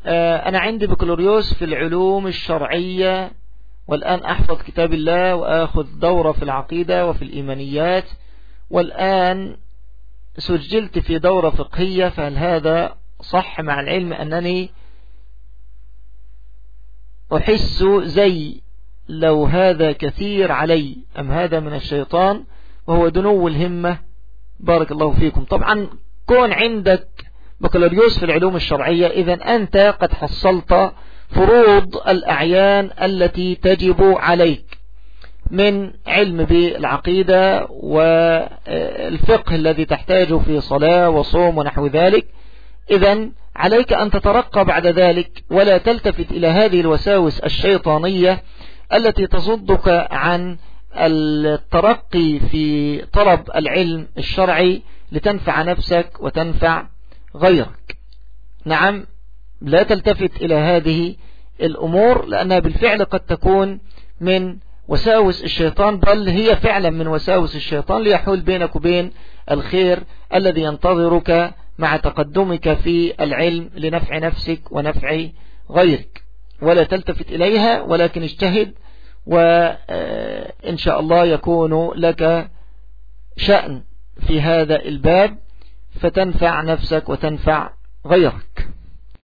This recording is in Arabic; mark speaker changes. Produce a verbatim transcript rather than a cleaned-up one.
Speaker 1: أنا عندي بكالوريوس في العلوم الشرعية، والآن أحفظ كتاب الله وأخذ دورة في العقيدة وفي الإيمانيات، والآن سجلت في دورة فقهية، فهل هذا صح؟ مع العلم أنني أحس زي لو هذا كثير علي، أم هذا من الشيطان وهو دنو الهمة؟ بارك الله فيكم. طبعا كون عندك بكالوريوس في العلوم الشرعية إذن أنت قد حصلت فروض الأعيان التي تجب عليك من علم بالعقيدة والفقه الذي تحتاجه في صلاة وصوم ونحو ذلك. إذن عليك أن تترقى بعد ذلك ولا تلتفت إلى هذه الوساوس الشيطانية التي تصدك عن الترقي في طلب العلم الشرعي لتنفع نفسك وتنفع غيرك. نعم، لا تلتفت إلى هذه الأمور لأنها بالفعل قد تكون من وساوس الشيطان، بل هي فعلا من وساوس الشيطان ليحول بينك وبين الخير الذي ينتظرك مع تقدمك في العلم لنفع نفسك ونفع غيرك. ولا تلتفت إليها، ولكن اجتهد، وإن شاء الله يكون لك شأن في هذا الباب فتنفع نفسك وتنفع غيرك.